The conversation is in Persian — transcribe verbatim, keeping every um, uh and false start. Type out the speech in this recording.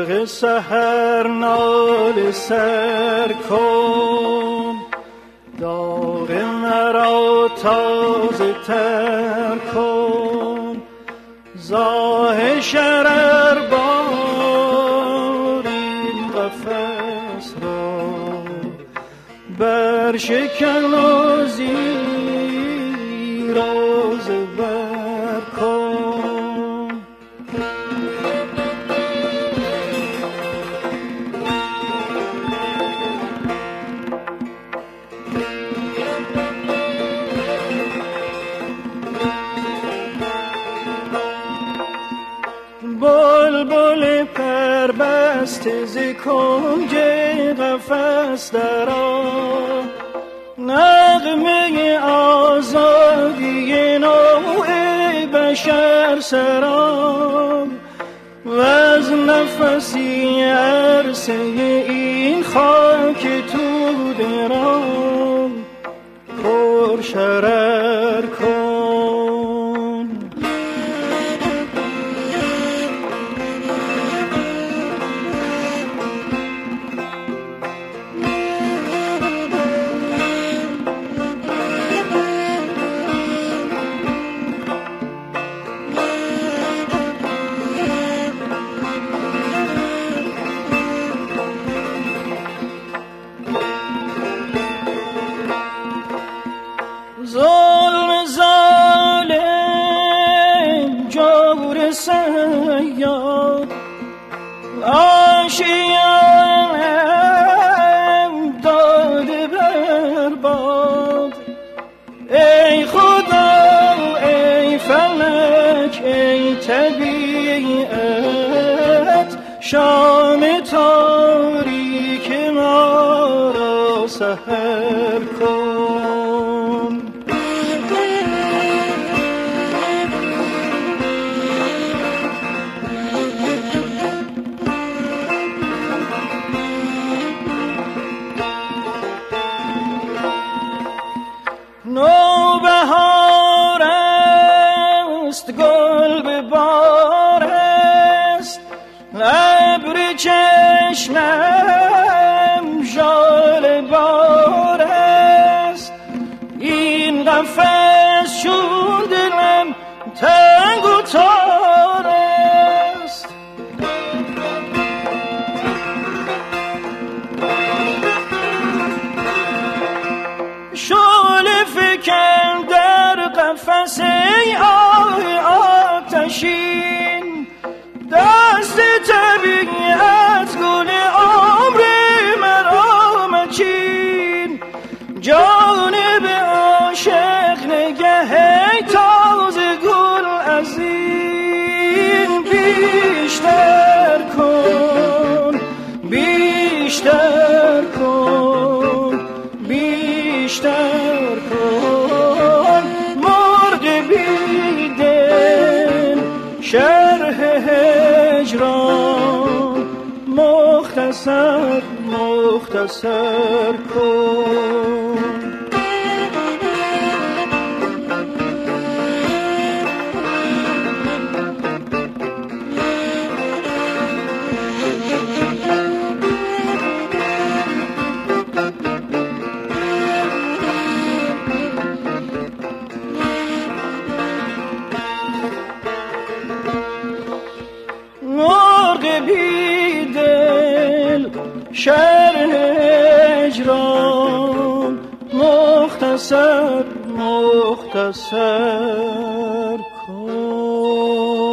مرغ سحر ناله سر کن، داغ مرا تازه تر کن. زاه شرر بار این قفس را برشکن و زیر و زبر کن. بلبل پربسته ز کنج قفس درآ، نغمه آزادی نوع بشر سرا. وز نفسی عرصه این خاک تو درام پر شرر کن. ظلم ظالم جور سیاد آشیانم داده برباد. ای خدا ای فلک ای طبیعت، شام تاریک ما را سحر کن. نوبهار است گل به بار است، ابر چشمم ژاله بار است. این قفس چون دلم تنگ و تار است. شعله فکن در قفس ای آه آتشین، دست طبیعت گل عمر مرا مچین. جانب عاشق نگه تازه گل از این بیشتر کن، بیشتر کن، بیشتر کن. مرغ بیدل شرح هجران مختصر مختصر کن. بیدل شرح هجران مختصر مختصر کن.